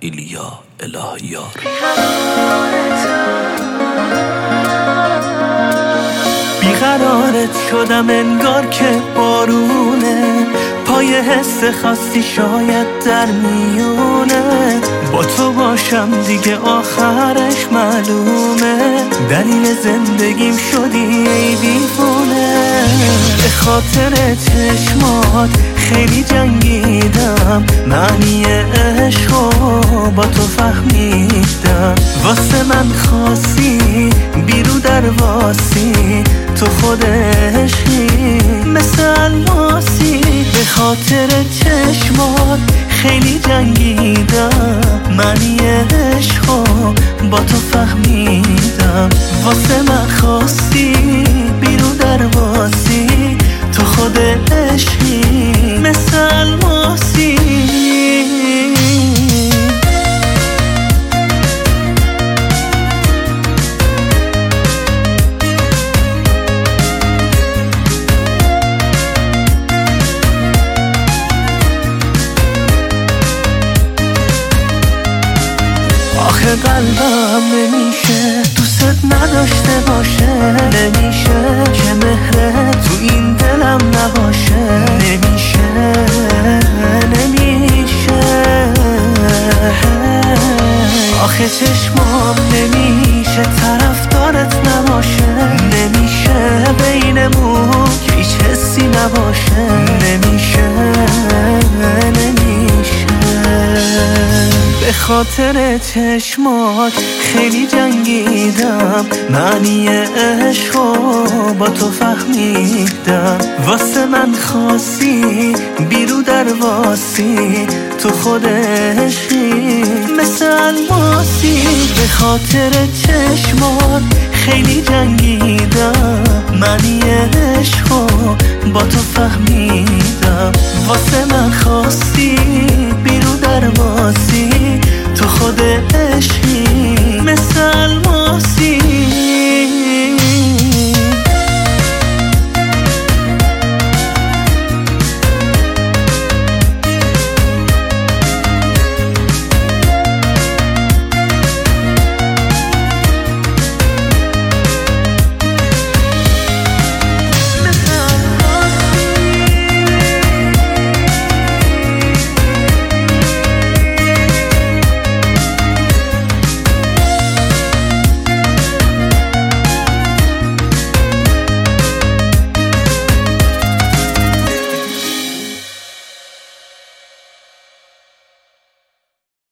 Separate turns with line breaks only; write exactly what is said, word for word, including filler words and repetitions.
ایلیا الهیار. بیقرارت شدم انگار که بارونه، پای حس خاصی شاید در میونه، با تو باشم دیگه آخرش معلومه، دلیل زندگیم شدی ای دیوونه. به خاطر چشمات خیلی جنگیدم، معنی عشقو با تو فهمیدم، واسه من خاصی بیرو در واسی، تو خود عشقی مثل الماسی. به خاطر چشمات خیلی جنگیدم، معنی عشقو با تو فهمیدم، واسه من خاصی بیرو در واسی، تو خود عشقی مثل الماسی. آخه قلبم نمیشه دوست نداشته باشه، نمیشه که مهرت تو این دلم نباشه، نمیشه نمیشه. آخه چشمام نمیشه طرفدارت نباشه، نمیشه بینمون که هیچ حسی نباشه، نمیشه نمیشه. به خاطر چشمات خیلی جنگیدم، معنی عشقو با تو فهمیدم، واسه من خاصی بیرو در واسی، تو خود عشقی مثل الماسی. به خاطر چشمات خیلی جنگیدم، معنی عشقو با تو فهمیدم، واسه من خاصی بیرو در واسی،